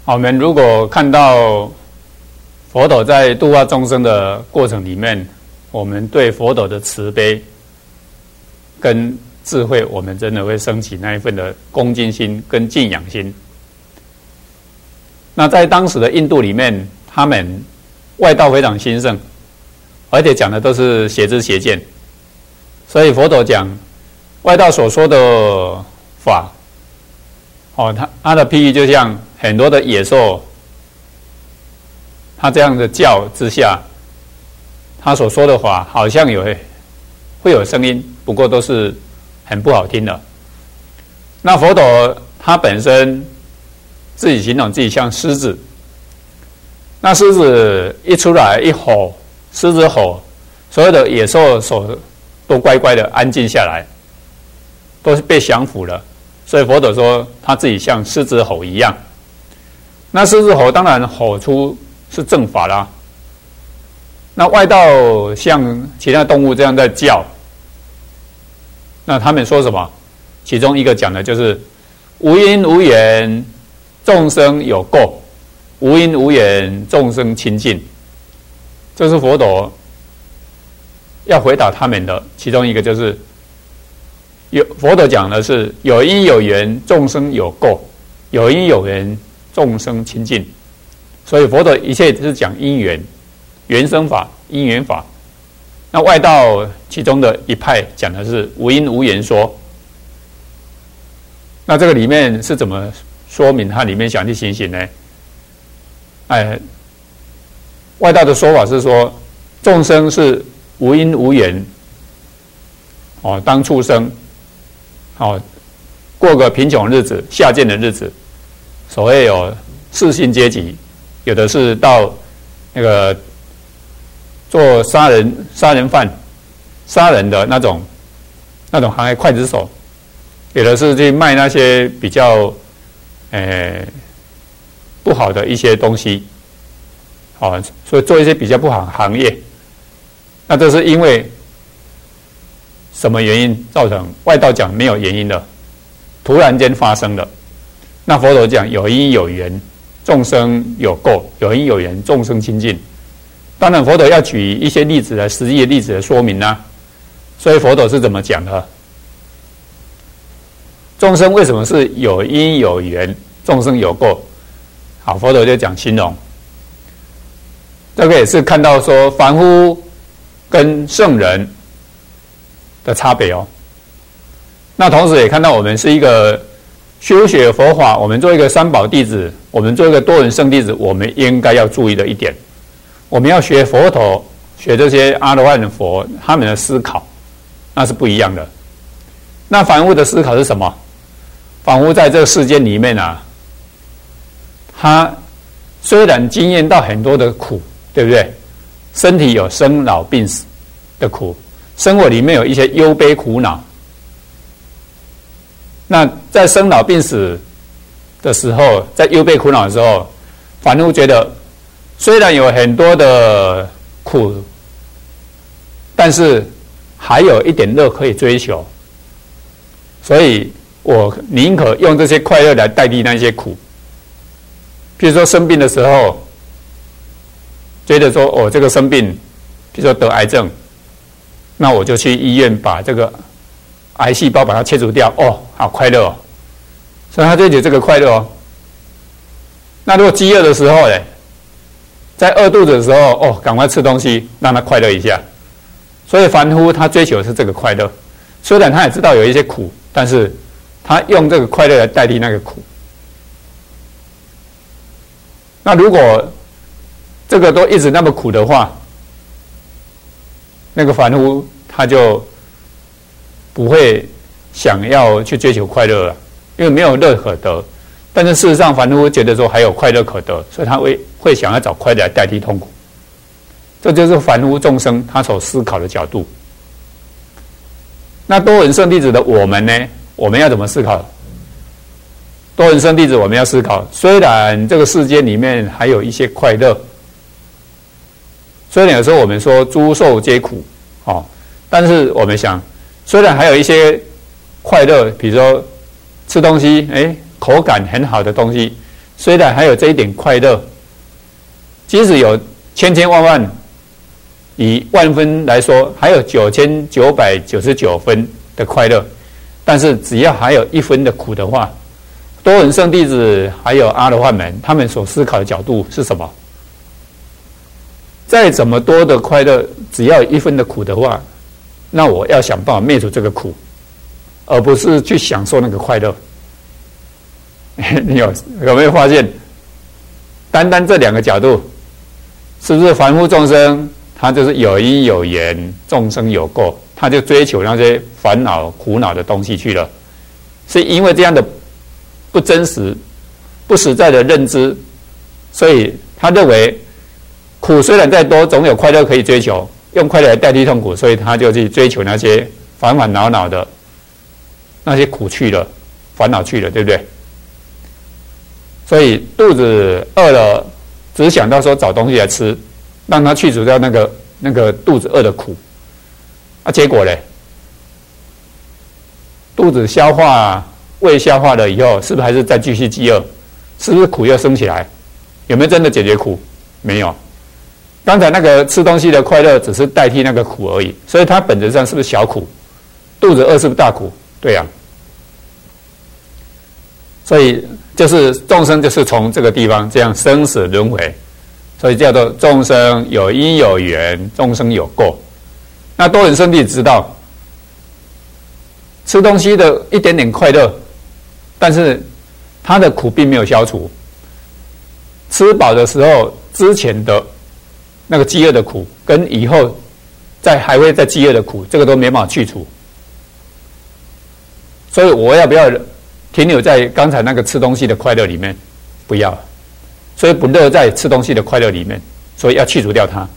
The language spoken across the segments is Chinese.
我们如果看到佛陀在度化众生的过程里面，我们对佛陀的慈悲跟智慧，我们真的会升起那一份的恭敬心跟敬仰心。那在当时的印度里面，他们外道非常兴盛，而且讲的都是邪知邪见，所以佛陀讲外道所说的法，他的譬喻就像很多的野兽，他这样的叫之下，他所说的话好像会有声音，不过都是很不好听的。那佛陀他本身自己形容自己像狮子，那狮子一出来一吼，狮子吼，所有的野兽都乖乖的安静下来，都是被降服了。所以佛陀说他自己像狮子吼一样。那狮子吼当然吼出是正法啦。那外道像其他动物这样在叫，那他们说什么？其中一个讲的就是无因无缘，众生有垢；无因无缘，众生清净。这是佛陀要回答他们的其中一个，就是佛陀讲的是有因有缘，众生有垢；有因有缘，众生清净。所以佛陀一切是讲因缘、缘生法、因缘法。那外道其中的一派讲的是无因无缘说。那这个里面是怎么说明它里面详细情形呢？外道的说法是说，众生是无因无缘，当畜生，过个贫穷日子、下贱的日子。所谓有四姓阶级，有的是到那个做杀人犯、杀人的那种行业刽子手，有的是去卖那些比较不好的一些东西，所以做一些比较不好的行业。那这是因为什么原因造成？外道讲没有原因的，突然间发生的。那佛陀讲有因有缘，众生有垢；有因有缘，众生清净。当然佛陀要举一些例子来，实际的例子来说明啊。所以佛陀是怎么讲的？众生为什么是有因有缘，众生有垢？好，佛陀就讲形容。这个也是看到说凡夫跟圣人的差别哦。那同时也看到我们是一个修学佛法，我们做一个三宝弟子，我们做一个多闻圣弟子，我们应该要注意的一点，我们要学佛陀，学这些阿罗汉佛他们的思考，那是不一样的。那凡夫的思考是什么？凡夫在这个世间里面啊，他虽然经验到很多的苦，对不对？身体有生老病死的苦，生活里面有一些忧悲苦恼。那在生老病死的时候，在忧悲苦恼的时候，凡夫觉得虽然有很多的苦，但是还有一点乐可以追求，所以我宁可用这些快乐来代替那些苦。譬如说生病的时候，觉得说这个生病，譬如说得癌症，那我就去医院把这个癌细胞把它切除掉，好快乐哦，所以他追求这个快乐哦。那如果饥饿的时候呢，在饿肚子的时候，赶快吃东西，让他快乐一下。所以凡夫他追求的是这个快乐，虽然他也知道有一些苦，但是他用这个快乐来代替那个苦。那如果这个都一直那么苦的话，那个凡夫他就不会想要去追求快乐了，因为没有乐可得。但是事实上，凡夫觉得说还有快乐可得，所以他会想要找快乐来代替痛苦。这就是凡夫众生他所思考的角度。那多闻圣弟子的我们呢？我们要怎么思考？多闻圣弟子我们要思考，虽然这个世界里面还有一些快乐，虽然有时候我们说诸受皆苦，但是我们想，虽然还有一些快乐，比如说吃东西，口感很好的东西， 虽然还有这一点快乐，即使有千千万万，以万分来说，还有9999分的快乐，但是只要还有1分的苦的话，多闻圣弟子还有阿罗汉们，他们所思考的角度是什么？再怎么多的快乐，只要有1分的苦的话，那我要想办法灭除这个苦，而不是去享受那个快乐。你有没有发现，单单这2个角度，是不是凡夫众生他就是有因有缘，众生有垢，他就追求那些烦恼苦恼的东西去了？是因为这样的不真实、不实在的认知，所以他认为苦虽然再多，总有快乐可以追求，用快乐来代替痛苦，所以他就去追求那些烦烦恼恼的那些苦去了，烦恼去了，对不对？所以肚子饿了，只想到说找东西来吃，让他去除掉那个肚子饿的苦，结果嘞，肚子消化、胃消化了以后，是不是还是再继续饥饿？是不是苦又升起来？有没有真的解决苦？没有。刚才那个吃东西的快乐只是代替那个苦而已，所以它本质上是不是小苦？肚子饿是不是大苦？对呀。所以就是众生就是从这个地方这样生死轮回，所以叫做众生有因有缘，众生有垢。那多闻圣弟知道，吃东西的一点点快乐，但是他的苦并没有消除。吃饱的时候之前的那个饥饿的苦，跟以后还会再饥饿的苦，这个都没办法去除。所以我要不要停留在刚才那个吃东西的快乐里面？不要。所以不乐在吃东西的快乐里面，所以要去除掉它。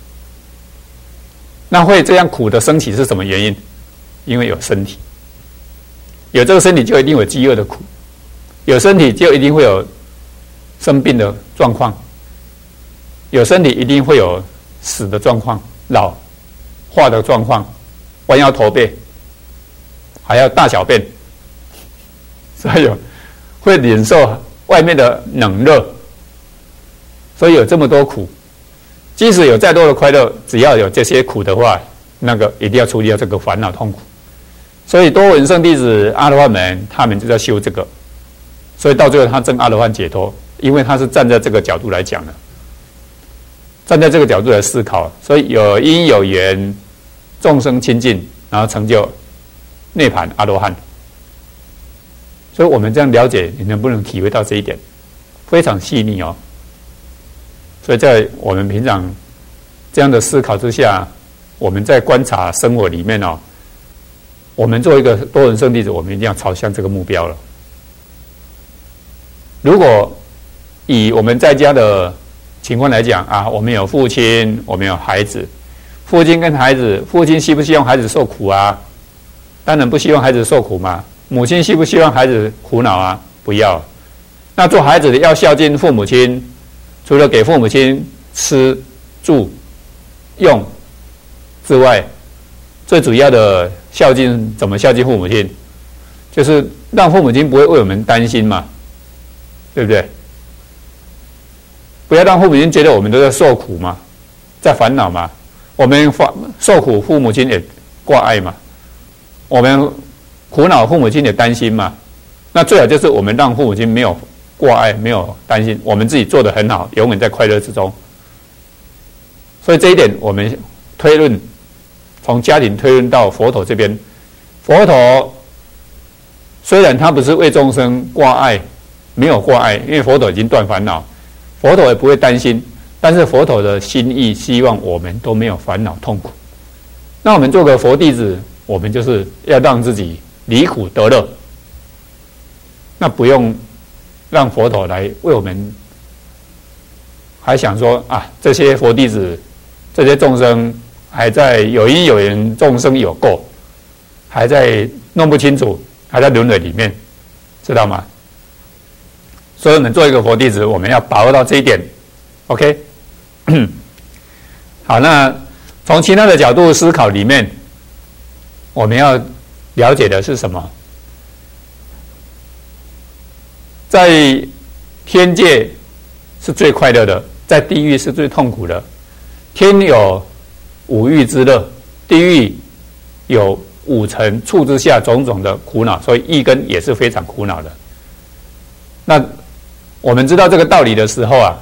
那会这样苦的升起是什么原因？因为有身体，有这个身体就一定有饥饿的苦，有身体就一定会有生病的状况，有身体一定会有死的状况、老化的状况、弯腰驼背，还要大小便，所以会忍受外面的冷热，所以有这么多苦。即使有再多的快乐，只要有这些苦的话，那个一定要处理掉这个烦恼痛苦。所以多闻圣弟子阿罗汉们，他们就在修这个，所以到最后他证阿罗汉解脱，因为他是站在这个角度来讲的，站在这个角度来思考，所以有因有缘，众生亲近，然后成就涅槃阿罗汉。所以我们这样了解，你能不能体会到这一点？非常细腻哦。所以在我们平常这样的思考之下，我们在观察生活里面哦，我们作为一个多闻圣弟子，我们一定要朝向这个目标了。如果以我们在家的情况来讲啊，我们有父亲，我们有孩子，父亲跟孩子，父亲希不希望孩子受苦啊？当然不希望孩子受苦嘛。母亲希不希望孩子苦恼啊？不要。那做孩子的要孝敬父母亲，除了给父母亲吃、住、用之外，最主要的孝敬怎么孝敬父母亲？就是让父母亲不会为我们担心嘛，对不对？不要让父母亲觉得我们都在受苦嘛，在烦恼嘛。我们受苦，父母亲也挂碍嘛。我们苦恼，父母亲也担心嘛。那最好就是我们让父母亲没有挂碍，没有担心，我们自己做得很好，永远在快乐之中。所以这一点，我们推论，从家庭推论到佛陀这边，佛陀虽然他不是为众生挂碍，没有挂碍，因为佛陀已经断烦恼，佛陀也不会担心，但是佛陀的心意希望我们都没有烦恼痛苦。那我们做个佛弟子，我们就是要让自己离苦得乐，那不用让佛陀来为我们，还想说啊，这些佛弟子，这些众生还在有因有缘，众生有垢，还在弄不清楚，还在轮回里面，知道吗？所以我们做一个佛弟子，我们要把握到这一点 ，OK？ 好，那从其他的角度思考里面，我们要了解的是什么？在天界是最快乐的，在地狱是最痛苦的。天有五欲之乐，地狱有五尘处之下种种的苦恼，所以一根也是非常苦恼的。那我们知道这个道理的时候啊，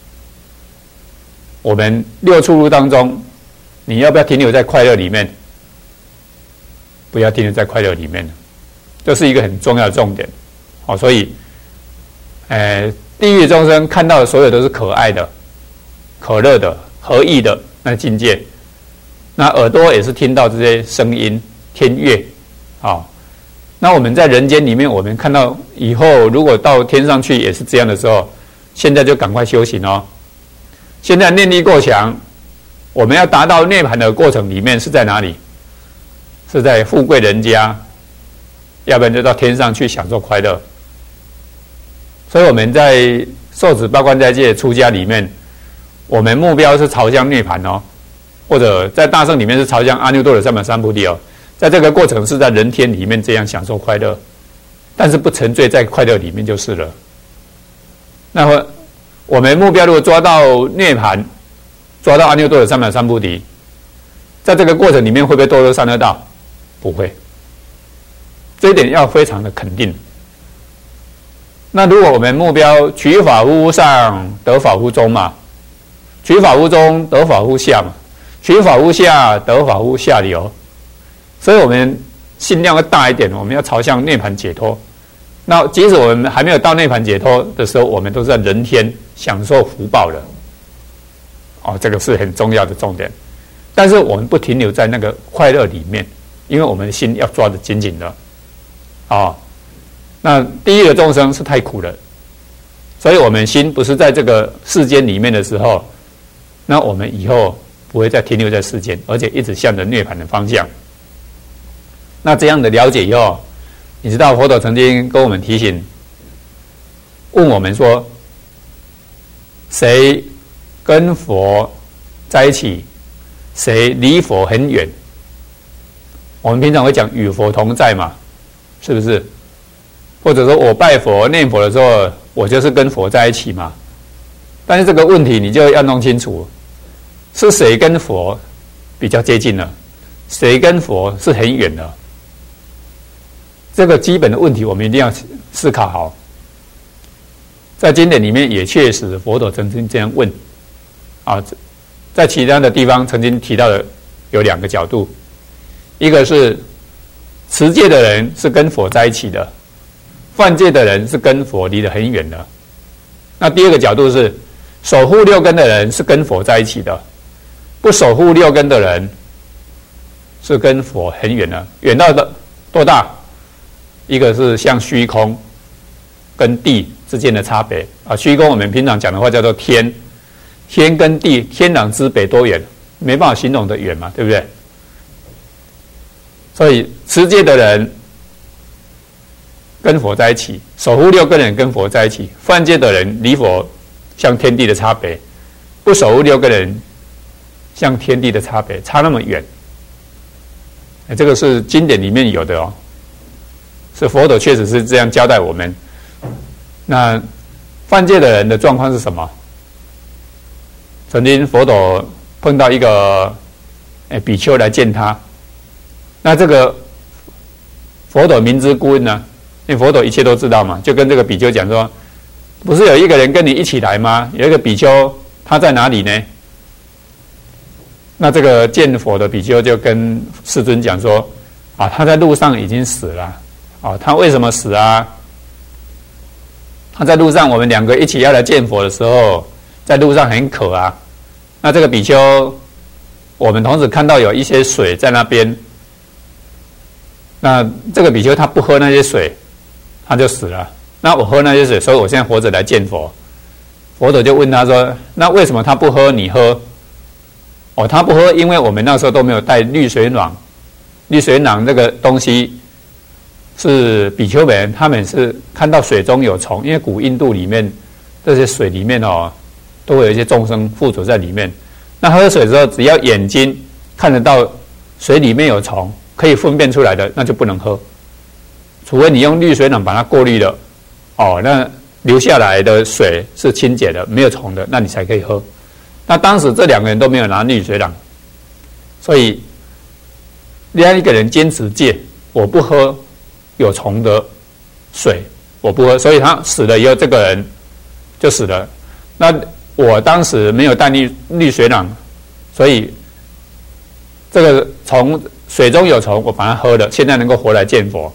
我们六出路当中，你要不要停留在快乐里面？不要停留在快乐里面，这是一个很重要的重点。好，所以，地狱众生看到的所有都是可爱的、可乐的、合意的那境界。那耳朵也是听到这些声音、天乐，好。那我们在人间里面，我们看到以后如果到天上去也是这样的时候，现在就赶快修行哦。现在念力过强，我们要达到涅槃的过程里面是在哪里？是在富贵人家，要不然就到天上去享受快乐。所以我们在受持八关斋戒出家里面，我们目标是朝向涅槃哦，或者在大乘里面是朝向阿耨多罗三藐三菩提哦。在这个过程是在人天里面这样享受快乐，但是不沉醉在快乐里面就是了。那么我们目标如果抓到涅槃，抓到阿耨多罗三藐三菩提，在这个过程里面会不会堕入三恶道？不会，这一点要非常的肯定。那如果我们目标取法乎上，得法乎中嘛，取法乎中，得法乎下嘛，取法乎下，得法乎下流。所以我们心量要大一点，我们要朝向涅槃解脱。那即使我们还没有到涅槃解脱的时候，我们都是在人天享受福报的。哦，这个是很重要的重点。但是我们不停留在那个快乐里面，因为我们的心要抓得紧紧的。哦，那地狱的众生是太苦了，所以我们心不是在这个世间里面的时候，那我们以后不会再停留在世间，而且一直向着涅槃的方向。那这样的了解以后，你知道佛陀曾经跟我们提醒，问我们说，谁跟佛在一起，谁离佛很远。我们平常会讲与佛同在嘛，是不是？或者说我拜佛念佛的时候，我就是跟佛在一起嘛。但是这个问题你就要弄清楚，是谁跟佛比较接近了，谁跟佛是很远的。这个基本的问题我们一定要思考好。在经典里面也确实佛陀曾经这样问啊，在其他的地方曾经提到的有两个角度，一个是持戒的人是跟佛在一起的，犯戒的人是跟佛离得很远的。那第二个角度是守护六根的人是跟佛在一起的，不守护六根的人是跟佛很远的。远到多大？一个是像虚空跟地之间的差别啊，虚空我们平常讲的话叫做天，天跟地天壤之别多远，没办法形容的远嘛，对不对？所以持戒的人跟佛在一起，守护六根的人跟佛在一起，犯戒的人离佛像天地的差别，不守护六根的人像天地的差别，差那么远。这个是经典里面有的哦。是佛陀确实是这样交代我们。那犯戒的人的状况是什么？曾经佛陀碰到一个比丘来见他，那这个佛陀明知故问呢，因为佛陀一切都知道嘛，就跟这个比丘讲说，不是有一个人跟你一起来吗？有一个比丘，他在哪里呢？那这个见佛的比丘就跟世尊讲说，啊，他在路上已经死了。哦，他为什么死啊？他在路上，我们两个一起要来见佛的时候，在路上很渴啊。那这个比丘，我们同时看到有一些水在那边。那这个比丘他不喝那些水，他就死了。那我喝那些水，所以我现在活着来见佛。佛陀就问他说：“那为什么他不喝，你喝？”哦，他不喝，因为我们那时候都没有带滤水囊。滤水囊这个东西，是比丘们他们是看到水中有虫，因为古印度里面这些水里面哦，都会有一些众生附着在里面。那喝水的时候，只要眼睛看得到水里面有虫，可以分辨出来的，那就不能喝。除非你用滤水囊把它过滤了，哦，那流下来的水是清洁的，没有虫的，那你才可以喝。那当时这2个人都没有拿氯水囊，所以另外一个人坚持戒，我不喝有虫的水，我不喝，所以他死了以后，这个人就死了。那我当时没有带氯水囊，所以这个虫水中有虫，我把它喝了，现在能够活来见佛。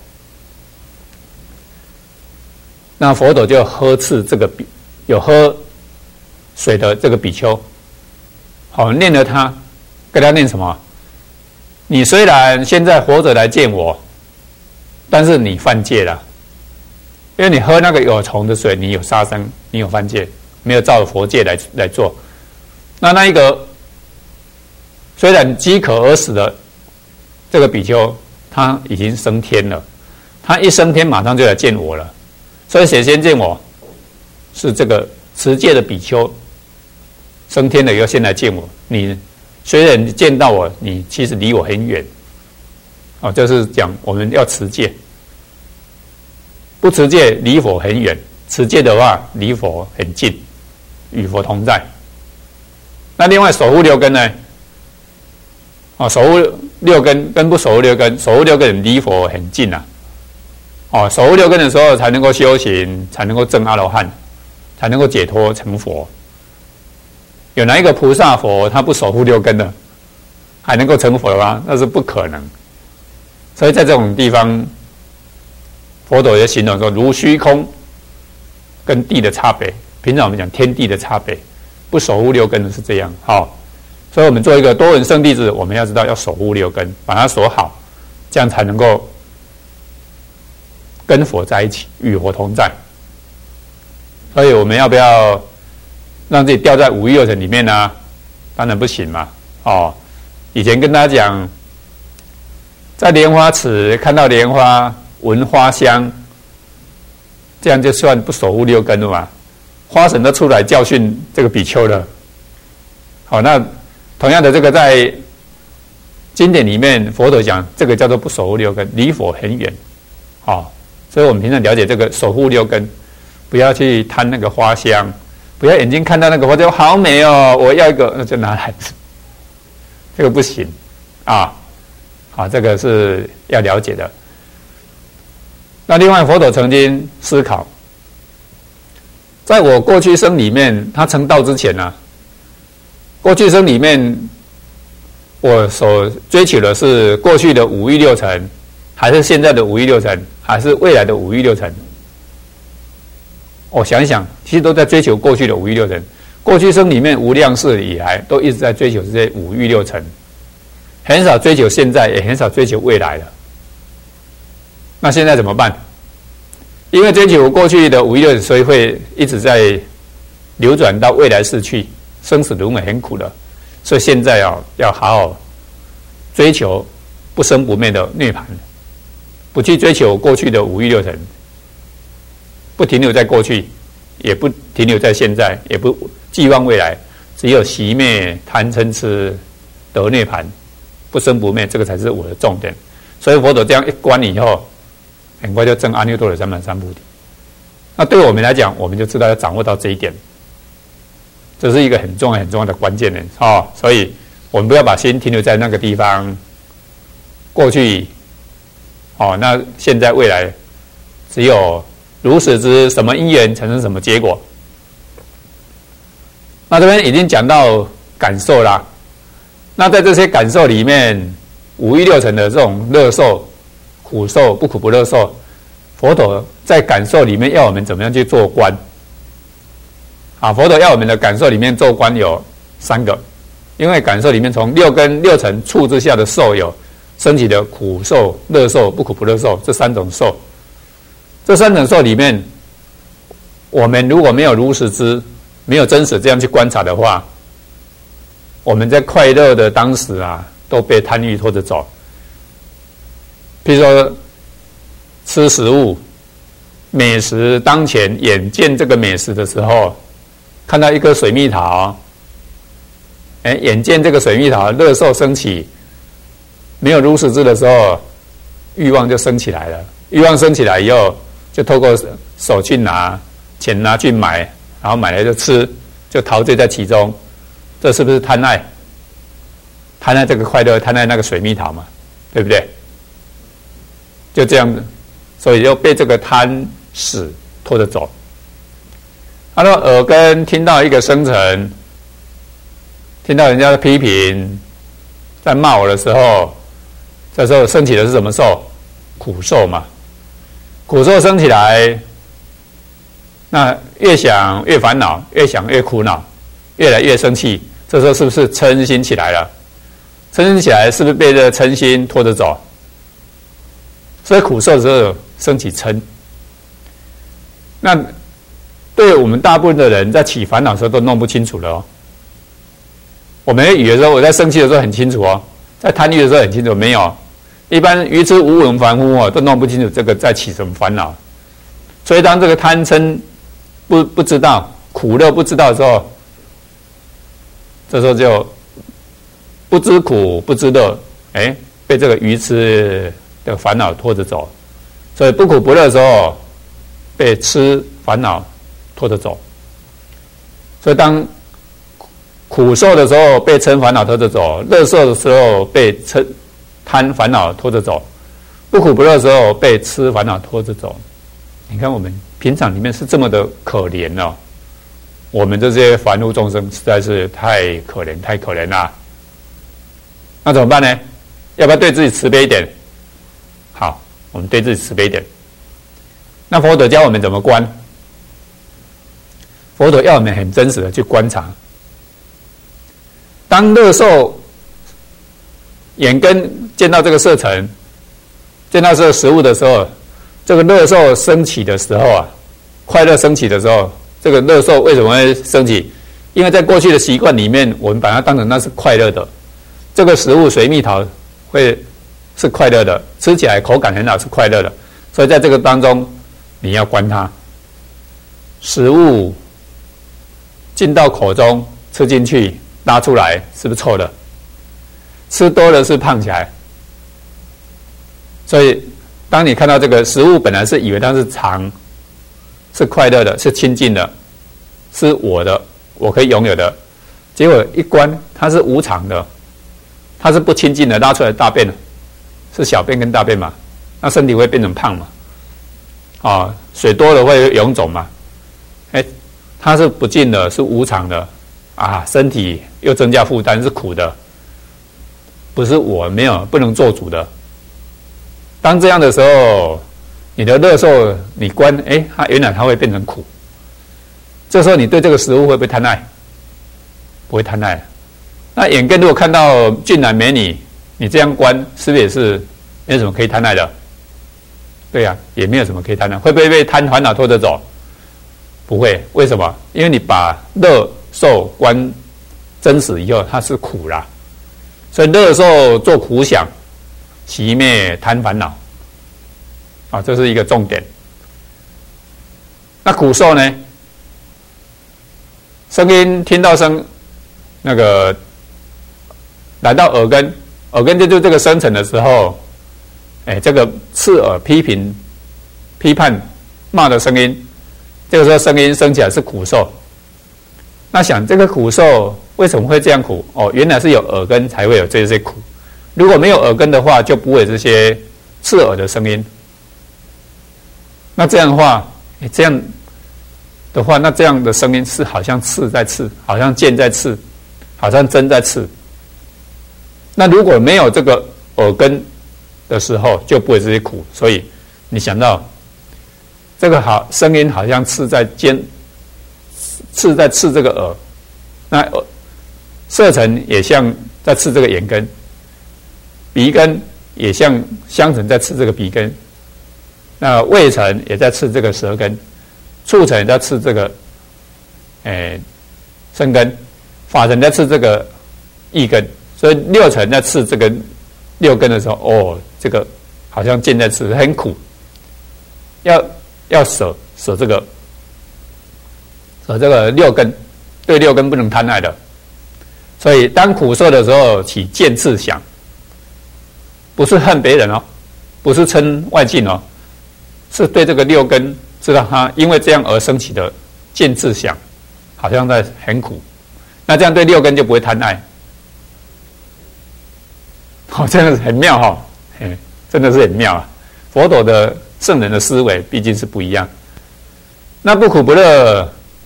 那佛陀就呵斥这个有喝水的这个比丘，好，念了他，跟他念什么？你虽然现在活着来见我，但是你犯戒了，因为你喝那个有虫的水，你有杀生，你有犯戒，没有照佛戒来做。那一个虽然饥渴而死的这个比丘，他已经升天了，他一升天马上就来见我了。所以谁先见我？是这个持戒的比丘升天了以后先来见我。你虽然见到我，你其实离我很远。就是讲我们要持戒，不持戒离佛很远，持戒的话离佛很近，与佛同在。那另外守护6根呢？守护6根跟不守护6根，守护6根离佛很近啊。守护6根的时候才能够修行，才能够证阿罗汉，才能够解脱成佛。有哪一个菩萨佛他不守护6根的，还能够成佛吗？那是不可能。所以在这种地方，佛陀也形容说，如虚空跟地的差别。平常我们讲天地的差别，不守护6根的是这样。所以我们做一个多闻圣弟子，我们要知道要守护6根，把它守好，这样才能够跟佛在一起，与佛同在。所以我们要不要让自己掉在五欲六尘里面呢？当然不行嘛。以前跟大家讲，在莲花池看到莲花，闻花香，这样就算不守护6根了嘛。花神都出来教训这个比丘了。那同样的，这个在经典里面，佛陀讲这个叫做不守护6根，离佛很远。所以我们平常了解这个守护6根，不要去贪那个花香，不要眼睛看到那个花就好美哦，我要一个，那就拿来，这个不行这个是要了解的。那另外，佛陀曾经思考，在我过去生里面，他成道之前过去生里面，我所追求的是过去的五欲六尘，还是现在的五欲六尘，还是未来的五欲六尘？我想一想，其实都在追求过去的五欲六尘。过去生里面无量世以来，都一直在追求这些五欲六尘，很少追求现在，也很少追求未来了。那现在怎么办？因为追求过去的五欲六尘，所以会一直在流转到未来世去，生死轮回很苦的。所以现在要好好追求不生不灭的涅槃，不去追求过去的五欲六尘，不停留在过去，也不停留在现在，也不寄望未来，只有熄灭贪嗔痴得涅槃，不生不灭，这个才是我的重点。所以佛陀这样一观以后，很快就证阿耨多罗三藐三菩提。那对我们来讲，我们就知道要掌握到这一点，这是一个很重要很重要的关键点。所以我们不要把心停留在那个地方，过去那现在未来只有如实知什么因缘产生什么结果。那这边已经讲到感受啦，那在这些感受里面，五欲六尘的这种乐受、苦受、不苦不乐受，佛陀在感受里面要我们怎么样去做观？佛陀要我们的感受里面做观有3个，因为感受里面从6根6尘处之下的受有升起的苦受、乐受、不苦不乐受这3种受。这3种受里面，我们如果没有如实知，没有真实这样去观察的话，我们在快乐的当时都被贪欲拖着走。譬如说吃食物，美食当前，眼见这个美食的时候，看到一颗水蜜桃，眼见这个水蜜桃乐受升起，没有如实知的时候，欲望就升起来了。欲望升起来以后，就透过手去拿， 钱拿去买，然后买来就吃，就陶醉在其中，这是不是贪爱？贪爱这个快乐，贪爱那个水蜜桃嘛，对不对？就这样，所以就被这个贪使拖着走。他说耳根听到一个生成，听到人家的批评，在骂我的时候，这时候升起的是什么受？苦受嘛。苦受升起来，那越想越烦恼，越想越苦恼，越来越生气。这时候是不是嗔心起来了？嗔心起来是不是被这个嗔心拖着走？所以苦受的时候升起嗔。那对我们大部分的人在起烦恼的时候都弄不清楚了哦。我们以为说我在生气的时候很清楚哦，在贪欲的时候很清楚，没有。一般愚痴无闻凡夫哦，都弄不清楚这个在起什么烦恼。所以当这个贪嗔不知道，苦乐不知道的时候，这时候就不知苦不知乐，被这个愚痴的烦恼拖着走。所以不苦不乐的时候，被痴烦恼拖着走。所以当苦受的时候被嗔烦恼拖着走，乐受的时候被贪烦恼拖着走，不苦不乐的时候被痴烦恼拖着走。你看我们平常里面是这么的可怜哦，我们这些凡夫众生实在是太可怜太可怜啦。那怎么办呢？要不要对自己慈悲一点？好，我们对自己慈悲一点。那佛陀教我们怎么观？佛陀要我们很真实的去观察。当乐受眼根见到这个色尘，见到这个食物的时候，这个乐受升起的时候啊，快乐升起的时候，这个乐受为什么会升起？因为在过去的习惯里面，我们把它当成那是快乐的，这个食物水蜜桃会是快乐的，吃起来口感很好，是快乐的，所以在这个当中，你要观它，食物进到口中，吃进去，拉出来，是不是臭的？吃多了是胖起来。所以当你看到这个食物本来是以为它是常，是快乐的，是清净的，是我的，我可以拥有的，结果一观它是无常的，它是不清净的，拉出来大便是小便跟大便嘛，那身体会变成胖嘛，水多了会臃肿嘛，它是不净的，是无常的啊，身体又增加负担，是苦的，不是我没有不能做主的。当这样的时候，你的乐受你观，它原来它会变成苦。这时候你对这个食物会不会贪爱？不会贪爱。那眼根如果看到俊男美女，你这样观，是不是也是没有什么可以贪爱的？对呀，也没有什么可以贪爱。会不会被贪烦恼拖着走？不会。为什么？因为你把乐受观真实以后，它是苦啦。所以乐受做苦想，熄灭贪烦恼，这是一个重点。那苦受呢？声音听到那个来到耳根，耳根就这个生成的时候，这个刺耳批评、批判、骂的声音，这个时候声音升起来是苦受。那想这个苦受为什么会这样苦？原来是有耳根才会有这些苦。如果没有耳根的话，就不会有这些刺耳的声音。那这样的话，那这样的声音是好像刺在刺，好像剑在刺，好像针在刺。那如果没有这个耳根的时候，就不会这些苦。所以你想到这个声音好像刺在刺这个耳，那色尘也像在刺这个眼根，鼻根也像香尘在刺这个鼻根，那味尘也在刺这个舌根，触尘也在刺这个身根，法尘在刺这个意根，所以六尘在刺这个六根的时候，这个好像剑在刺，很苦，要舍这个。这个六根，对六根不能贪爱的，所以当苦受的时候起见刺想，不是恨别人不是嗔外境是对这个六根知道他因为这样而升起的见智想，好像在很苦。那这样对六根就不会贪爱。真的是很妙哈，真的是很妙啊！佛陀的圣人的思维毕竟是不一样。那不苦不乐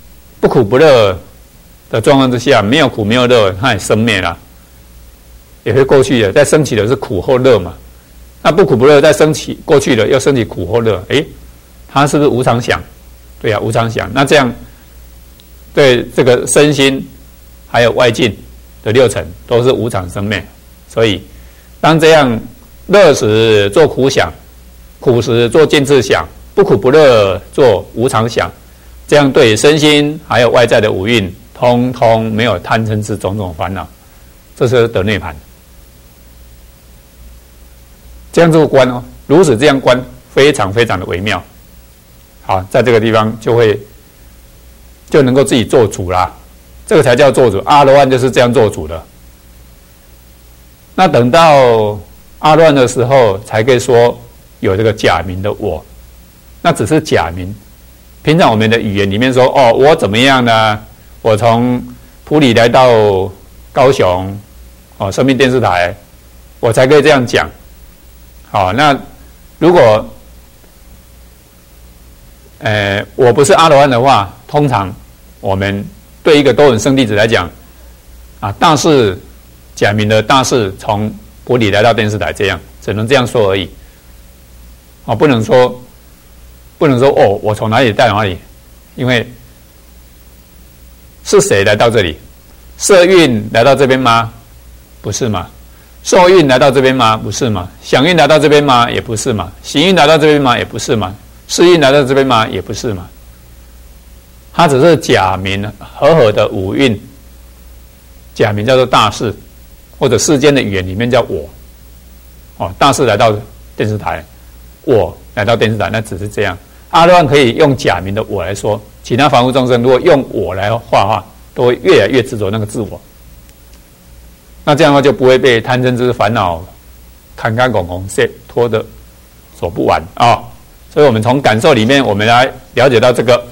的状况之下，没有苦没有乐，它也生灭了，也会过去的。再升起的是苦或乐嘛？那不苦不乐再升起过去的，又升起苦或乐，它是不是无常想？对啊，无常想。那这样对这个身心还有外境的六尘都是无常生灭，所以当这样乐时做苦想，苦时做见智想，不苦不乐做无常想，这样对身心还有外在的五蕴，通通没有贪嗔痴种种烦恼，这是得涅槃。这样做观如此这样观，非常非常的微妙。好，在这个地方就能够自己做主啦，这个才叫做主。阿罗汉就是这样做主的。那等到阿罗汉的时候，才可以说有这个假名的我，那只是假名。平常我们的语言里面说，我怎么样呢？我从埔里来到高雄，生命电视台，我才可以这样讲。好，那如果我不是阿罗汉的话，通常我们对一个多闻圣弟子来讲，大士假名的大士从埔里来到电视台，这样只能这样说而已。不能说我从哪里到哪里，因为是谁来到这里？色蕴来到这边吗？不是嘛？受蕴来到这边吗？不是嘛？想蕴来到这边吗？也不是嘛？行蕴来到这边吗？也不是嘛？识蕴来到这边吗？也不是嘛？它只是假名合的五蕴，假名叫做大士，或者世间的语言里面叫我。大士来到电视台，我来到电视台，那只是这样。阿罗汉可以用假名的我来说，其他凡夫众生如果用我来画，都会越来越执着那个自我。那这样的话就不会被贪嗔痴烦恼坎坎拱拱拖得走不完啊！所以我们从感受里面，我们来了解到这个。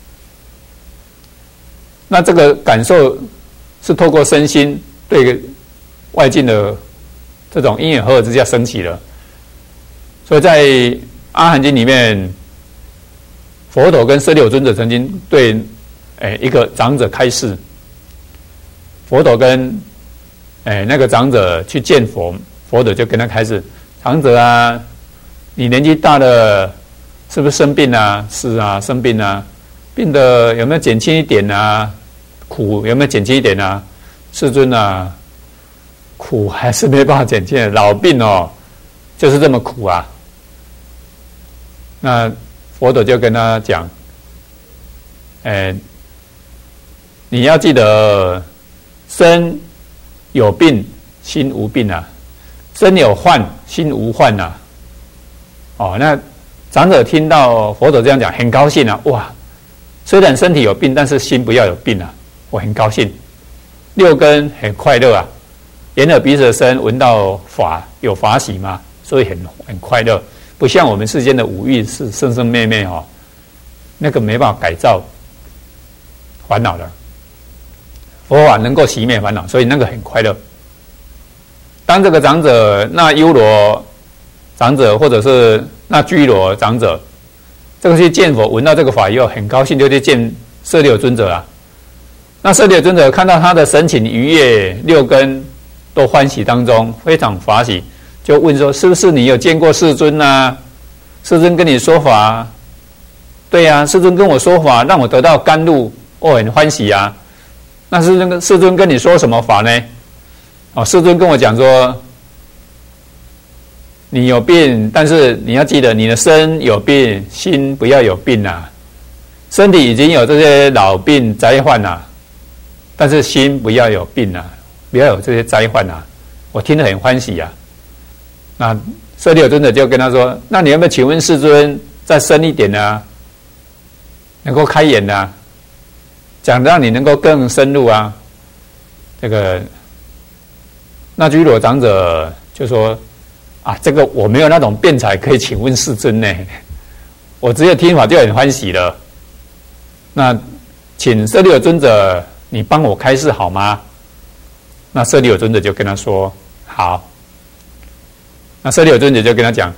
那这个感受是透过身心对外境的这种因缘合合之下升起的。所以在《阿含经》里面，佛陀跟舍利弗尊者曾经对一个长者开示，佛陀跟那个长者去见佛，佛陀就跟他开示：长者啊，你年纪大了，是不是生病啊？是啊，生病啊，病的有没有减轻一点啊？苦有没有减轻一点啊？世尊啊，苦还是没办法减轻，老病就是这么苦啊。那佛陀就跟他讲，你要记得，身有病，心无病啊；身有患，心无患啊。那长者听到佛陀这样讲，很高兴啊！哇，虽然身体有病，但是心不要有病啊！我很高兴，六根很快乐啊，眼耳鼻舌身闻到法有法喜嘛，所以很快乐。不像我们世间的五欲是生生灭灭那个没办法改造烦恼的。佛法能够熄灭烦恼，所以那个很快乐。当这个长者那优罗长者或者是那居罗长者，这个去见佛，闻到这个法以后很高兴，就去见舍利弗尊者啊。那舍利弗尊者看到他的神情愉悦，六根都欢喜当中，非常法喜，就问说：是不是你有见过世尊啊？世尊跟你说法？对啊，世尊跟我说法，让我得到甘露，我很欢喜啊。那世尊跟你说什么法呢？世尊跟我讲说，你有病，但是你要记得，你的身有病，心不要有病啊。身体已经有这些老病灾患啊，但是心不要有病啊，不要有这些灾患啊。我听得很欢喜啊。那舍利弗尊者就跟他说：那你要不要请问世尊再深一点啊？能够开眼啊，讲让你能够更深入啊。这个那居罗长者就说：这个我没有那种辩才可以请问世尊呢。 我只有听法就很欢喜了。那请舍利弗尊者，你帮我开示好吗？那舍利弗尊者就跟他说好。那舍利弗尊者就跟他讲，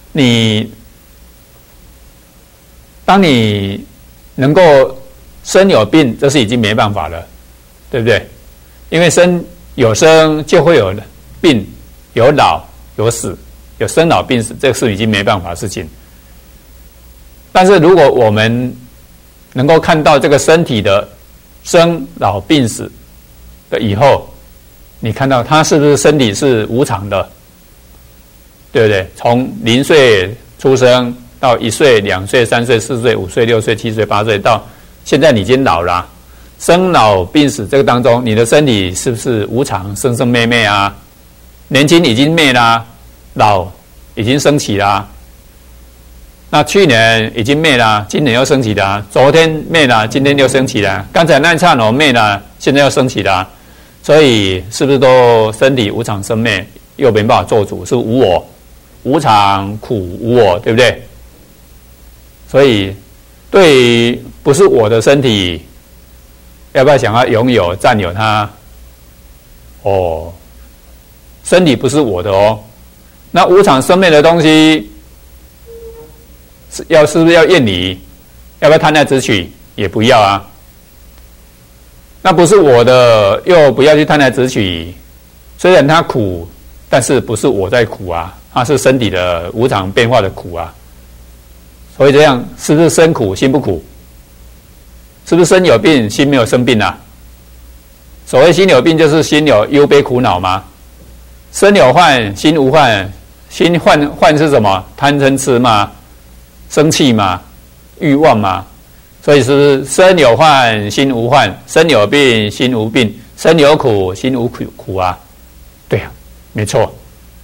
当你能够生有病，这是已经没办法了，对不对？因为生就会有病，有老有死，有生老病死，这是已经没办法的事情。但是如果我们能够看到这个身体的生老病死的以后，你看到它是不是身体是无常的，对不对？从0岁出生到1岁、2岁、3岁、4岁、5岁、6岁、7岁、8岁，到现在你已经老了，生老病死这个当中，你的身体是不是无常，生生灭灭啊？年轻已经灭啦，老已经升起啦。那去年已经灭了，今年又升起了；昨天灭了，今天又升起了；刚才那一刹那灭了，现在又升起了。所以是不是都身体无常生灭，又没办法做主，是无我、无常、苦、无我，对不对？所以对于不是我的身体，要不要想要拥有、占有它？哦，身体不是我的哦。那无常生灭的东西，是不是要厌离？要不要贪爱执取？也不要啊。那不是我的，又不要去贪爱执取。虽然它苦，但是不是我在苦啊，它是身体的无常变化的苦啊。所以这样是不是身苦心不苦？是不是身有病心没有生病啊？所谓心有病，就是心有忧悲苦恼吗？身有患心无患，心患是什么？贪嗔痴嘛，生气嘛，欲望嘛。所以是不是身有患心无患，身有病心无病，身有苦心无苦啊？对啊，没错。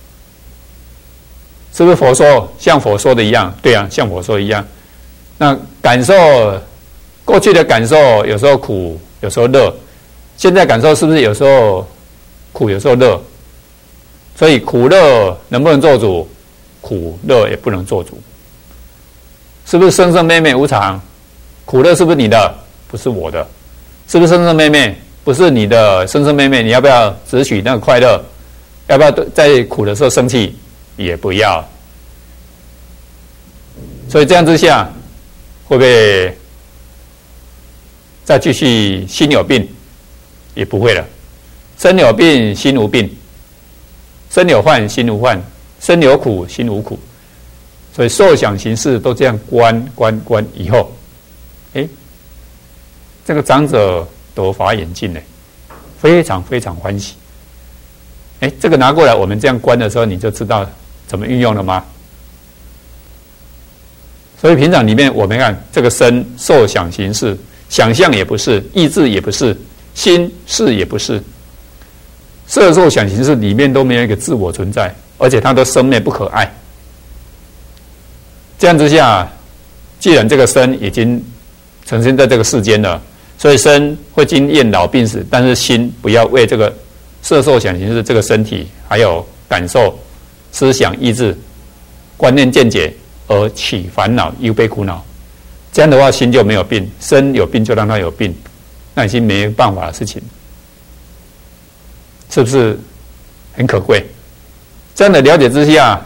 是不是佛说像佛说的一样？对啊，像佛说的一样。那感受过去的感受，有时候苦，有时候乐。现在感受是不是有时候苦，有时候乐？所以苦乐能不能做主？苦乐也不能做主。是不是生生灭灭无常？苦乐是不是你的？不是我的。是不是生生灭灭？不是你的生生灭灭。你要不要只取那个快乐？要不要在苦的时候生气？也不要。所以这样之下，会不会再继续心有病？也不会了。身有病心无病，身有患心无患，身有苦心无苦。所以受想行识都这样观以后，这个长者得法眼净呢，非常非常欢喜。这个拿过来我们这样观的时候，你就知道怎么运用了吗？所以平常里面我们看这个身受想行识，想象也不是，意志也不是，心事也不是，色受想行识里面都没有一个自我存在，而且它都生灭不可爱。这样之下，既然这个身已经呈现在这个世间了，所以身会经验老病死，但是心不要为这个色受想行识这个身体还有感受、思想、意志、观念、见解而起烦恼、忧悲苦恼。这样的话，心就没有病，身有病就让它有病，那已经没办法的事情，是不是很可贵？这样的了解之下，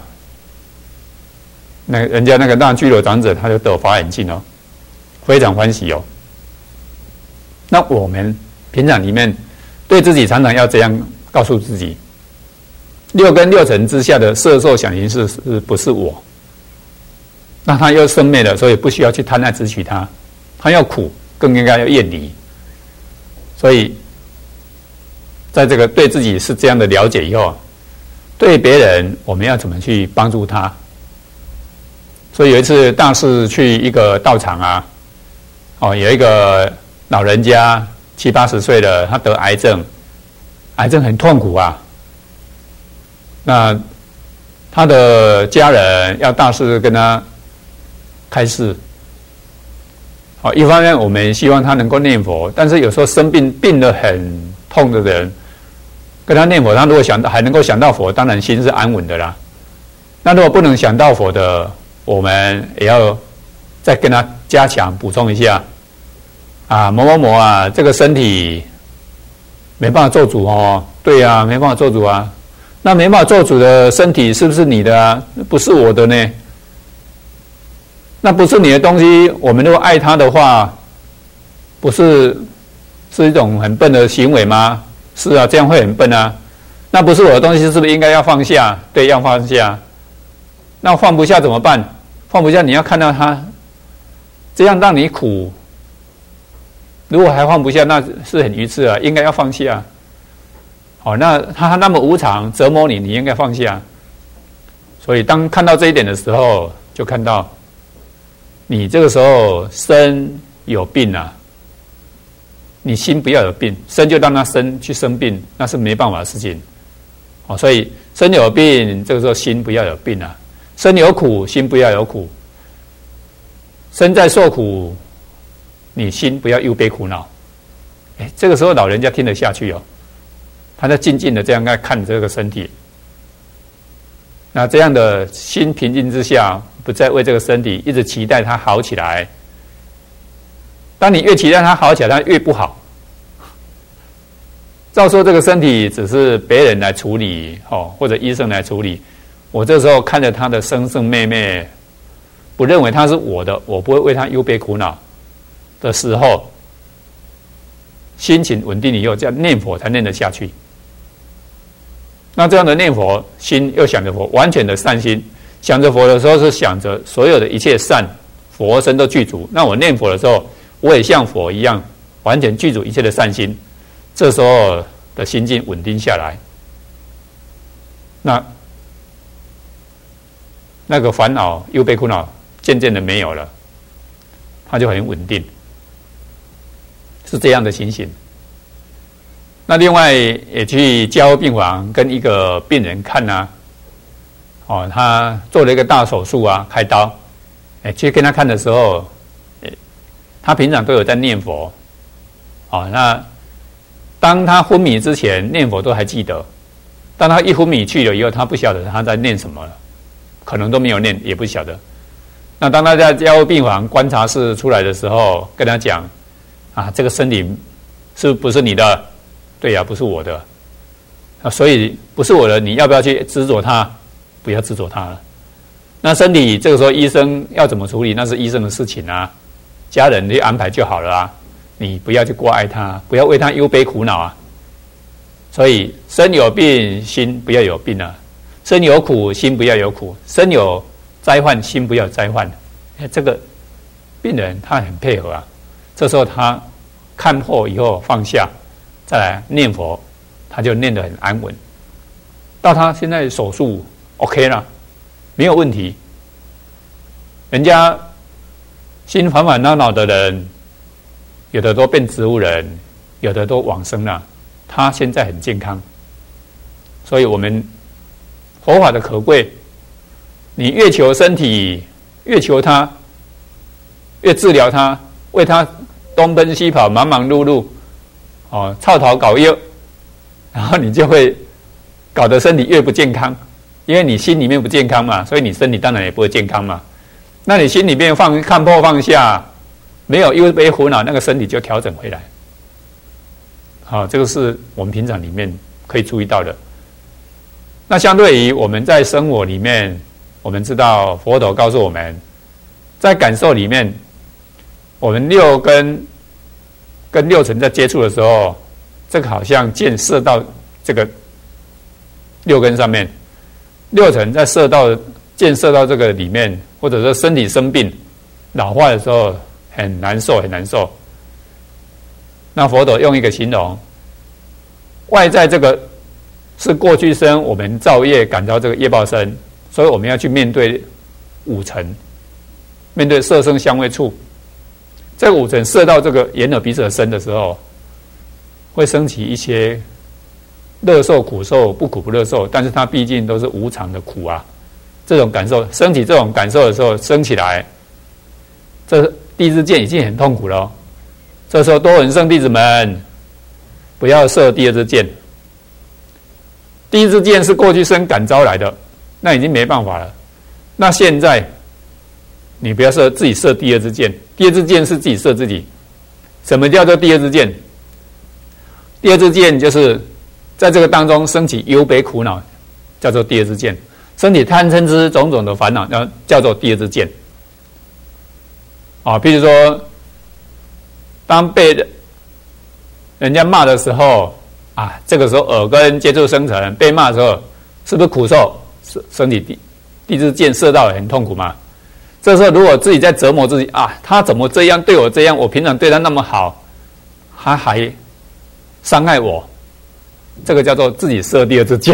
人家那个那居罗长者他就得法眼净哦，非常欢喜哦。那我们平常里面对自己常常要这样告诉自己：6根6尘之下的色受想行识是不是我？那他又生灭了，所以不需要去贪爱执取它。他要苦，更应该要厌离。所以，在这个对自己是这样的了解以后，对别人我们要怎么去帮助他？所以有一次大师去一个道场啊，有一个老人家70、80岁了，他得癌症，癌症很痛苦啊。那他的家人要大师跟他开示。一方面我们希望他能够念佛，但是有时候生病得很痛的人，跟他念佛，他如果还能够想到佛，当然心是安稳的啦。那如果不能想到佛的，我们也要再跟他加强补充一下啊，某某某啊，这个身体没办法做主哦，对啊，没办法做主啊。那没办法做主的身体是不是你的啊？不是我的呢。那不是你的东西，我们如果爱他的话，不是一种很笨的行为吗？是啊，这样会很笨啊。那不是我的东西，是不是应该要放下？对，要放下。那放不下怎么办？放不下，你要看到他这样让你苦，如果还放不下，那是很愚痴啊，应该要放下。好，那他那么无常折磨你，你应该放下。所以当看到这一点的时候，就看到你这个时候身有病啊，你心不要有病，身就让他去生病，那是没办法的事情。好，所以身有病，这个时候心不要有病啊。身有苦，心不要有苦。身在受苦，你心不要忧悲苦恼。这个时候老人家听得下去哦。他在静静的这样在看这个身体，那这样的心平静之下，不再为这个身体一直期待它好起来。当你越期待它好起来，它越不好。照说这个身体只是别人来处理，或者医生来处理，我这时候看着他的生生灭灭，不认为他是我的，我不会为他忧悲苦恼的时候，心情稳定以后，这样念佛才念得下去。那这样的念佛，心又想着佛，完全的善心，想着佛的时候是想着所有的一切善，佛身都具足。那我念佛的时候，我也像佛一样，完全具足一切的善心。这时候的心境稳定下来，那个烦恼、忧悲苦恼渐渐的没有了，它就很稳定，是这样的情形。那另外也去加护病房跟一个病人看啊，他做了一个大手术啊，开刀，去跟他看的时候，他平常都有在念佛，那当他昏迷之前念佛都还记得，当他一昏迷去了以后，他不晓得他在念什么了，可能都没有念，也不晓得。那当他在加护病房观察室出来的时候，跟他讲啊，这个身体是不是你的？对呀，不是我的，所以不是我的，你要不要去执着它？不要执着它了。那身体这个时候医生要怎么处理，那是医生的事情啊，家人去安排就好了啊，你不要去挂碍他，不要为他忧悲苦恼啊。所以身有病，心不要有病啊；身有苦，心不要有苦；身有灾患，心不要有灾患。这个病人他很配合啊，这时候他看破以后放下。再来念佛，他就念得很安稳。到他现在手术 OK 了，没有问题。人家心烦烦恼恼的人，有的都变植物人，有的都往生了。他现在很健康，所以我们佛法的可贵，你越求身体，越求他，越治疗他，为他东奔西跑，忙忙碌碌。操劳搞业，然后你就会搞得身体越不健康，因为你心里面不健康嘛，所以你身体当然也不会健康嘛。那你心里面看破放下，没有忧悲苦恼，那个身体就调整回来。好，这个是我们平常里面可以注意到的。那相对于我们在生活里面，我们知道佛陀告诉我们，在感受里面，我们六根跟六尘在接触的时候，这个好像箭射到这个六根上面，六尘在箭射到这个里面，或者说身体生病、老化的时候很难受，很难受。那佛陀用一个形容，外在这个是过去生我们造业感召这个业报身，所以我们要去面对五尘，面对色声香味触。这个五尘射到这个眼耳鼻舌身的时候，会升起一些乐受、苦受、不苦不乐受，但是它毕竟都是无常的苦啊。这种感受升起这种感受的时候，升起来，这第一支箭已经很痛苦了。这时候多闻圣弟子们，不要射第二支箭。第一支箭是过去生感召来的，那已经没办法了。那现在你不要自己设第二支箭，第二支箭是自己射自己。什么叫做第二支箭？第二支箭就是在这个当中升起忧悲苦恼，叫做第二支箭；升起贪嗔痴种种的烦恼，叫做第二支箭。譬如说，当被人家骂的时候这个时候耳根接触生成，被骂的时候，是不是苦受？身体第一支箭射到很痛苦嘛？这时候如果自己在折磨自己他怎么这样对我这样？我平常对他那么好，他还伤害我，这个叫做自己射第二支箭。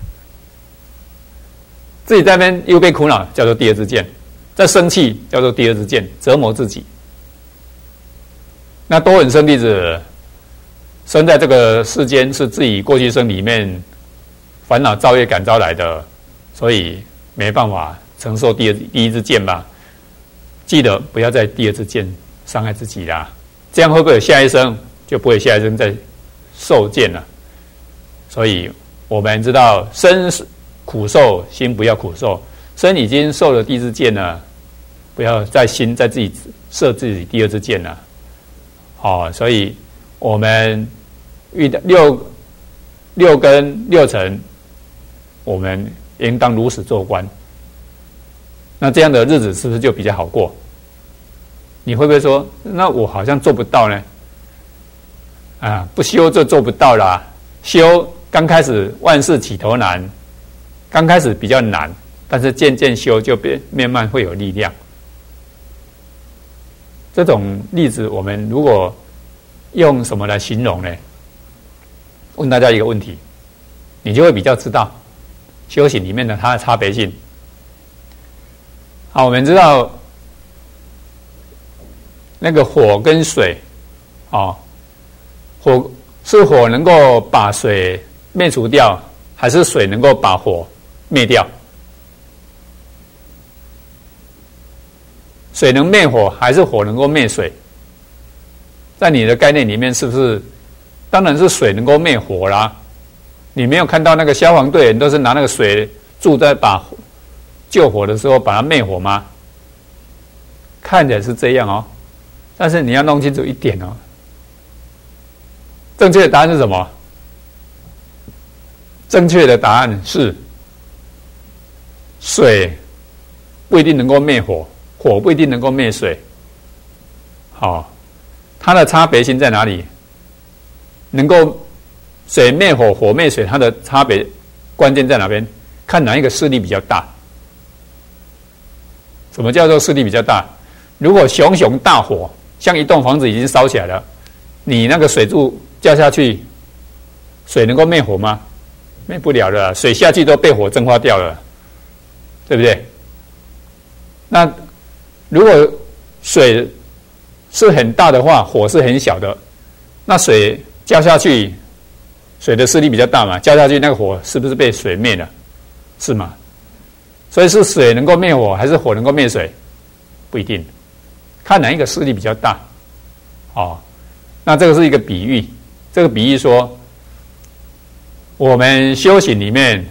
自己在那边忧悲苦恼，叫做第二支箭；在生气，叫做第二支箭，折磨自己。那多闻生弟子生在这个世间，是自己过去生里面烦恼造业感召来的，所以没办法承受第一支箭吧。记得不要在第二支箭伤害自己啦，这样会不会有下一生？就不会下一生再受箭了。所以我们知道身苦受，心不要苦受。身已经受了第一支箭了，不要在心在自己射自己第二支箭了。所以我们遇到六根六尘，我们应当如实做观。那这样的日子是不是就比较好过？你会不会说，那我好像做不到呢？不修就做不到啦。修刚开始万事起头难，刚开始比较难，但是渐渐修就慢慢会有力量。这种例子我们如果用什么来形容呢？问大家一个问题，你就会比较知道修行里面的它的差别性。我们知道那个火跟水，火能够把水灭除掉，还是水能够把火灭掉？水能灭火，还是火能够灭水？在你的概念里面，是不是？当然是水能够灭火啦。你没有看到那个消防队员都是拿那个水注在把救火的时候把它灭火吗？看起来是这样但是你要弄清楚一点正确的答案是什么？正确的答案是水不一定能够灭火，火不一定能够灭水。它的差别性在哪里？能够水灭火，火灭水，它的差别关键在哪边？看哪一个势力比较大。什么叫做势力比较大？如果熊熊大火，像一栋房子已经烧起来了，你那个水柱掉下去，水能够灭火吗？灭不了了，水下去都被火蒸发掉了，对不对？那如果水是很大的话，火是很小的，那水浇下去，水的势力比较大嘛，浇下去那个火是不是被水灭了？是吗？所以是水能够灭火，还是火能够灭水？不一定，看哪一个势力比较大。那这个是一个比喻，这个比喻说，我们修行里面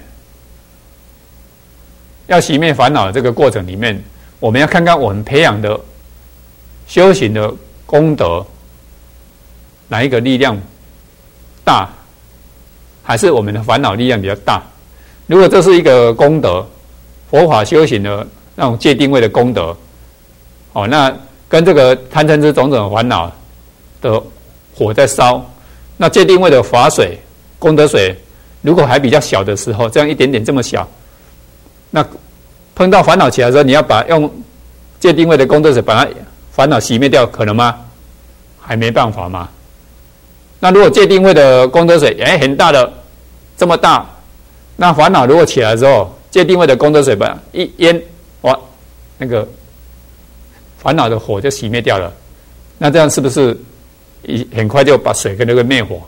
要熄灭烦恼的这个过程里面，我们要看看我们培养的修行的功德，哪一个力量大，还是我们的烦恼力量比较大？如果这是一个功德，佛法修行的那种戒定慧的功德，那跟这个贪嗔痴种种烦恼的火在烧，那戒定慧的法水、功德水，如果还比较小的时候，这样一点点这么小，那碰到烦恼起来的时候，你要用戒定慧的功德水把它烦恼熄灭掉，可能吗？还没办法吗？那如果戒定慧的功德水很大的，这么大，那烦恼如果起来之后，戒定慧的功德水把一淹，那个烦恼的火就熄灭掉了。那这样是不是很快就把水跟那个灭火？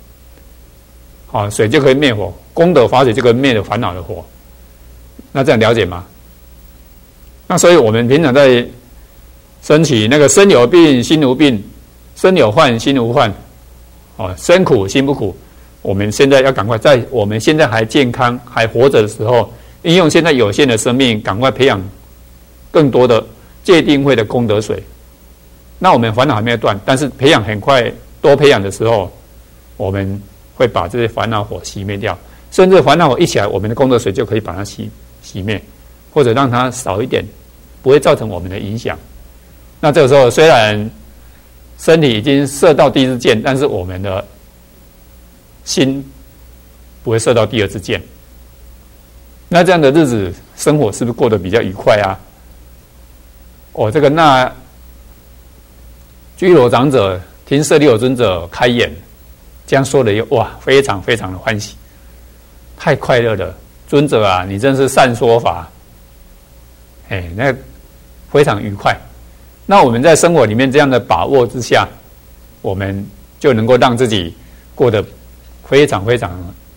水就可以灭火，功德法水就可以灭了烦恼的火。那这样了解吗？那所以我们平常在升起那个身有病心无病，身有患心无患，身苦心不苦。我们现在要赶快在我们现在还健康还活着的时候，应用现在有限的生命，赶快培养更多的戒定慧的功德水。那我们烦恼还没有断，但是培养很快多培养的时候，我们会把这些烦恼火熄灭掉，甚至烦恼火一起来，我们的功德水就可以把它熄灭，或者让它少一点，不会造成我们的影响。那这个时候虽然身体已经射到第一支箭，但是我们的心不会射到第二支箭。那这样的日子生活是不是过得比较愉快啊？这个那居罗长者听舍利弗尊者开演，这样说的哇，非常非常的欢喜，太快乐了。尊者啊，你真是善说法，那非常愉快。那我们在生活里面这样的把握之下，我们就能够让自己过得非常非常，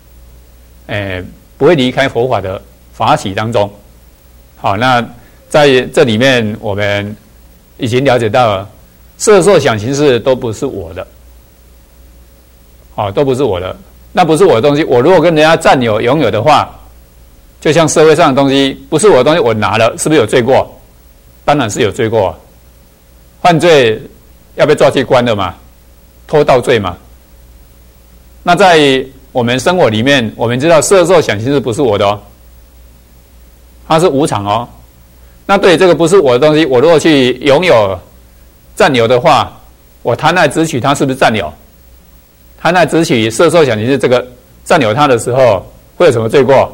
不会离开佛法的法喜当中。好，那在这里面我们已经了解到了，色受想行识都不是我的，都不是我的。那不是我的东西，我如果跟人家占有拥有的话，就像社会上的东西不是我的东西，我拿了，是不是有罪过？当然是有罪过。犯罪要被抓去关了嘛，偷盗罪嘛。那在我们生活里面，我们知道色受想行识不是我的哦，它是无常哦。那对这个不是我的东西，我如果去拥有占有的话，我贪爱执取它，是不是占有？贪爱执取色受想行识这个占有它的时候，会有什么罪过？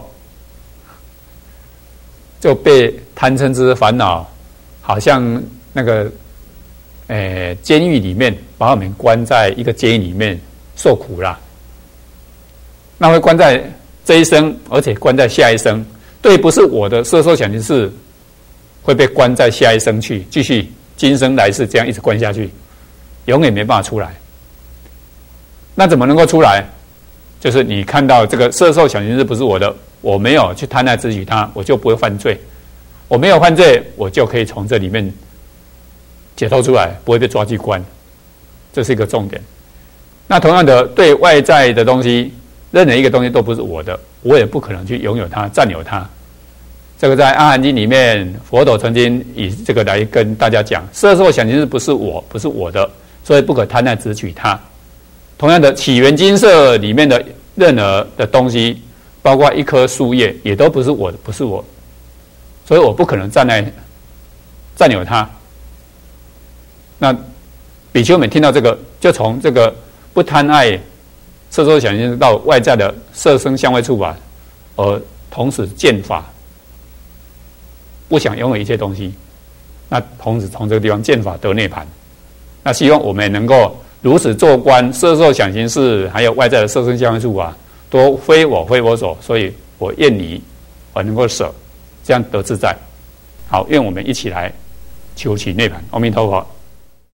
就被贪嗔痴烦恼，好像那个监狱里面把我们关在一个监狱里面受苦啦。那会关在这一生，而且关在下一生。对，不是我的色受想行识会被关在下一生去，继续今生来世这样一直关下去，永远没办法出来。那怎么能够出来？就是你看到这个色受想行识不是我的，我没有去贪爱执取它，我就不会犯罪。我没有犯罪，我就可以从这里面解脱出来，不会被抓去关。这是一个重点。那同样的，对外在的东西，任何一个东西都不是我的，我也不可能去拥有它、占有它。这个在《阿含经》里面，佛陀曾经以这个来跟大家讲：色受想行识不是我，不是我的，所以不可贪爱执取它。同样的，起源金色里面的任何的东西，包括一棵树叶，也都不是我的，不是我，所以我不可能占有它。那比丘们听到这个，就从这个不贪爱色受想行识到外在的色声香味触法，而同时见法，不想拥有一切东西。那同时从这个地方见法得涅槃。那希望我们能够如此做观色受想行识，还有外在的色声香味触法，都非我非我所，所以我愿离，我能够舍，这样得自在。好，愿我们一起来求取涅槃。阿弥陀佛。